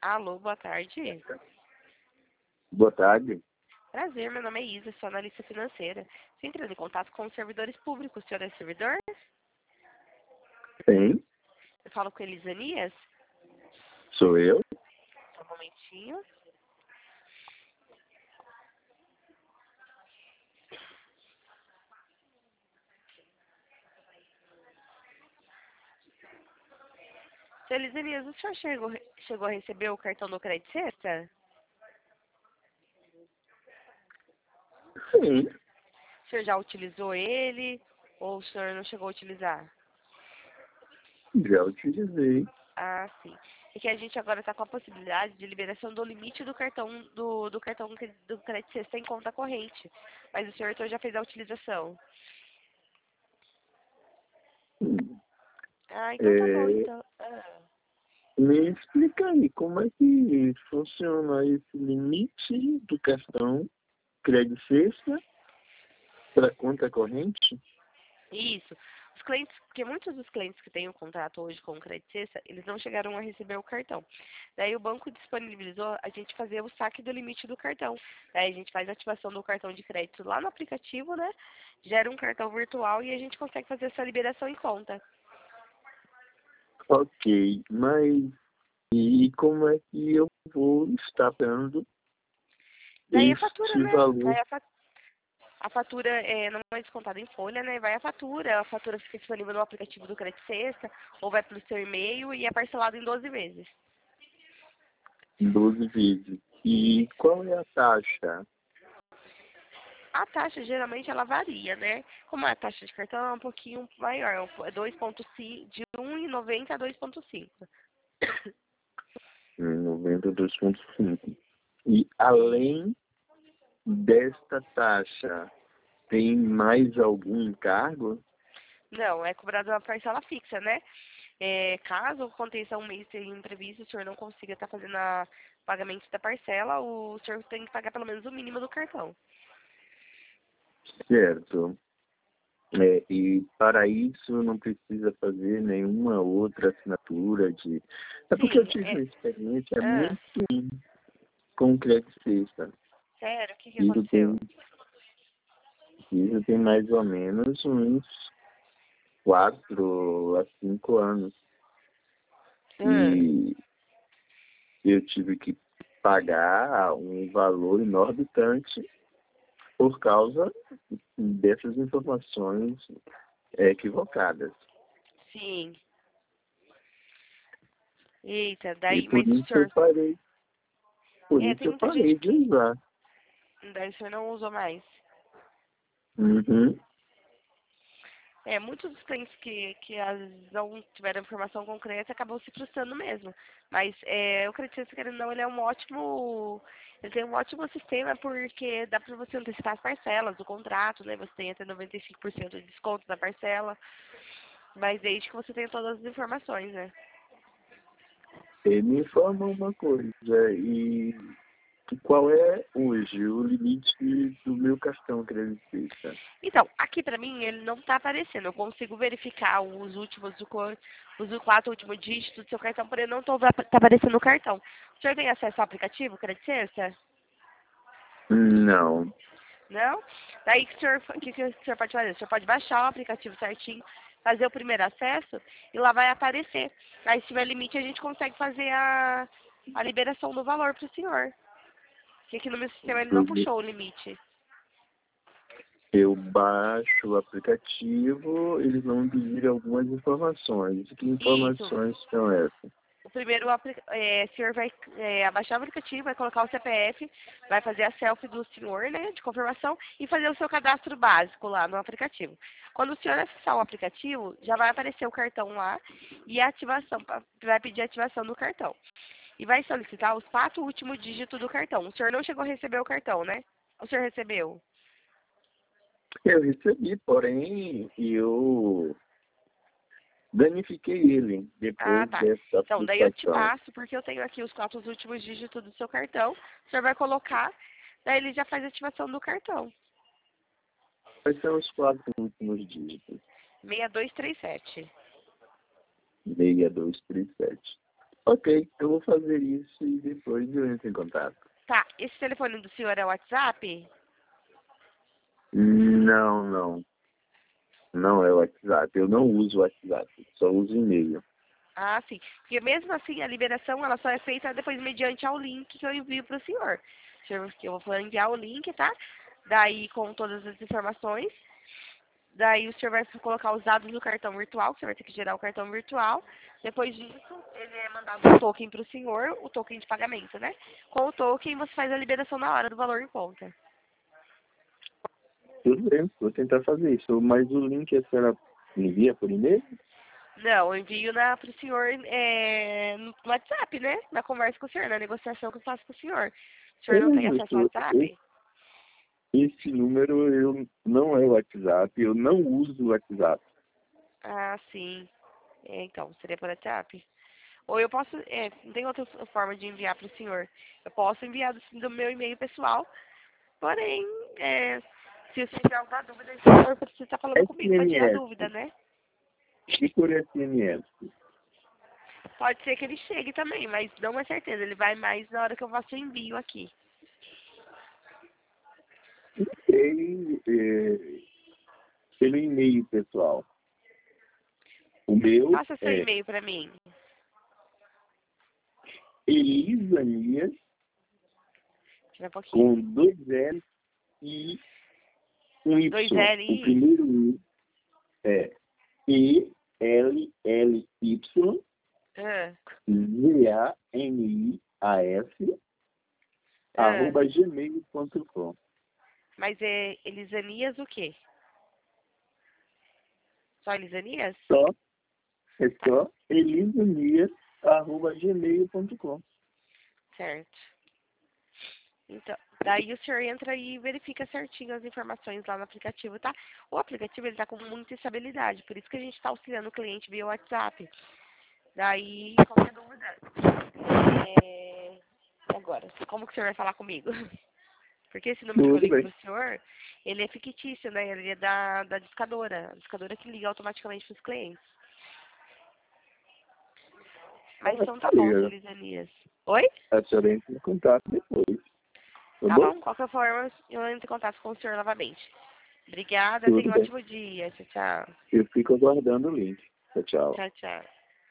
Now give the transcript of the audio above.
Alô, boa tarde. Boa tarde. Prazer, meu nome é Isa, sou analista financeira. Você entrando em contato com os servidores públicos. O senhor é servidor? Sim, Eu falo com Elisanias? sou eu. Só um momentinho. Seu Elisanias, o senhor chegou a receber o cartão do Crédito Sexta? Sim, O senhor já utilizou ele ou o senhor não chegou a utilizar? já utilizei. Ah, sim. É que a gente agora está com a possibilidade de liberação do limite do cartão do cartão do Crédito Sexta em conta corrente. Mas o senhor então já fez a utilização. Ah, então tá bom, É, então. Ah. me explica aí como é que funciona esse limite do cartão Crédito Sexta para conta corrente? Isso. Os clientes, porque muitos dos clientes que têm o contrato hoje com o Crédito Sexta, eles não chegaram a receber o cartão. Daí o banco disponibilizou a gente fazer o saque do limite do cartão. Daí a gente faz a ativação do cartão de crédito lá no aplicativo, né? Gera um cartão virtual e a gente consegue fazer essa liberação em conta. Ok, mas e como é que eu vou estar pagando Daí a fatura, este né? valor? A fatura não é descontada em folha, né? Vai a fatura fica disponível no aplicativo do Crédito Sexta, ou vai pelo seu e-mail e é parcelado em 12 vezes. 12 vezes. E qual é a taxa? A taxa geralmente ela varia, né? Como a taxa de cartão é um pouquinho maior, é 2,5, de 1,90 a 2,5. 92,5. E além desta taxa, tem mais algum encargo? Não, é cobrado uma parcela fixa, né? Caso aconteça um mês sem imprevisto, o senhor não consiga estar fazendo o pagamento da parcela, o senhor tem que pagar pelo menos o mínimo do cartão. Certo. E para isso não precisa fazer nenhuma outra assinatura de. É porque eu Sim, tive uma experiência Ah, muito ruim com o Credit Sexta. sério? O que Isso aconteceu? tem, isso tem mais ou menos uns 4 a 5 anos. Ah, E eu tive que pagar um valor exorbitante por causa dessas informações equivocadas. sim. Eita, E daí, mas o senhor. por isso Tem eu muita gente parei de que. usar. Daí o senhor não usa mais. Uhum. Muitos dos clientes que às vezes não tiveram informação concreta acabam se frustrando mesmo. Mas eu acredito que querendo ou não, ele é um ótimo. Ele tem um ótimo sistema porque dá para você antecipar as parcelas do contrato, né? Você tem até 95% de desconto na parcela, mas desde que você tenha todas as informações, né? Me informa uma coisa, e qual é hoje o limite do meu cartão creditista? Então, aqui pra mim ele não tá aparecendo. Eu consigo verificar os 4 últimos dígitos do seu cartão, porém não tá aparecendo no cartão. O senhor tem acesso ao aplicativo Credit Sexta? Não. Não? Daí que o senhor pode fazer? O senhor pode baixar o aplicativo certinho, fazer o primeiro acesso e lá vai aparecer. Aí se tiver limite a gente consegue fazer a liberação do valor pro senhor. Porque aqui no meu sistema ele não Eu, puxou o limite. eu baixo o aplicativo, eles vão pedir algumas informações. Que Isso. informações são essas? O primeiro, o senhor vai abaixar o aplicativo, vai colocar o CPF, vai fazer a selfie do senhor, né, de confirmação, e fazer o seu cadastro básico lá no aplicativo. Quando o senhor acessar o aplicativo, já vai aparecer o cartão lá e a ativação, vai pedir a ativação do cartão. E vai solicitar os 4 últimos dígitos do cartão. O senhor não chegou a receber o cartão, né? O senhor recebeu? Eu recebi, porém, eu danifiquei ele Ah, depois tá. dessa Então, daí eu te aplicação. passo, porque eu tenho aqui os 4 últimos dígitos do seu cartão. O senhor vai colocar, daí ele já faz a ativação do cartão. Quais são os 4 últimos dígitos? 6237. 6237. Ok, eu vou fazer isso e depois eu entro em contato. Tá, esse telefone do senhor é o WhatsApp? Não, não. Não é o WhatsApp. Eu não uso o WhatsApp. Só uso e-mail. Ah, sim. Porque mesmo assim, a liberação ela só é feita depois mediante ao link que eu envio para o senhor. Que eu vou enviar o link, tá? Daí com todas as informações. Daí o senhor vai colocar os dados do cartão virtual, que você vai ter que gerar o cartão virtual. Depois disso, ele é mandado um token para o senhor, o token de pagamento, né? Com o token, você faz a liberação na hora do valor em conta. Tudo bem, vou tentar fazer isso. Mas o link a senhora envia por e-mail? Não, eu envio para o senhor no WhatsApp, né? Na conversa com o senhor, na negociação que eu faço com o senhor. O senhor não tem acesso ao WhatsApp? Esse número não é o WhatsApp. Eu não uso o WhatsApp. Ah, sim. Então, seria por WhatsApp? Ou eu posso, não tem outra forma de enviar para o senhor. Eu posso enviar do meu e-mail pessoal, porém, se o senhor tiver alguma dúvida, o senhor precisa estar falando comigo para tirar SMS. dúvida, né? E por SMS? Pode ser que ele chegue também, mas não é certeza. Ele vai mais na hora que eu faço o envio aqui. E, pelo e-mail, pessoal. O meu Passa seu é e-mail para mim. Elisanias, Tira um pouquinho. com 2 L e um Y. 2L O e primeiro I é ELLY ah, ZANIAS ah. @gmail.com. Mas é Elisanias o quê? Só Elisanias? É só elisanias@gmail.com. Certo. Então, daí o senhor entra e verifica certinho as informações lá no aplicativo, tá? O aplicativo ele tá com muita estabilidade, por isso que a gente está auxiliando o cliente via WhatsApp. Daí, qualquer dúvida, agora, como que o senhor vai falar comigo? Porque esse número que eu Tudo ligo bem. pro senhor, ele é fictício, né? Ele é da discadora, a discadora que liga automaticamente pros clientes. Mas então tá bom, seu Lisanias. Oi? A senhora entra em contato depois. Tá Tá bom? bom, qualquer forma, eu entro em contato com o senhor novamente. Obrigada, Tudo tenha um bem. ótimo dia. Tchau, tchau. Eu fico aguardando o link. Tchau, tchau. Tchau, tchau.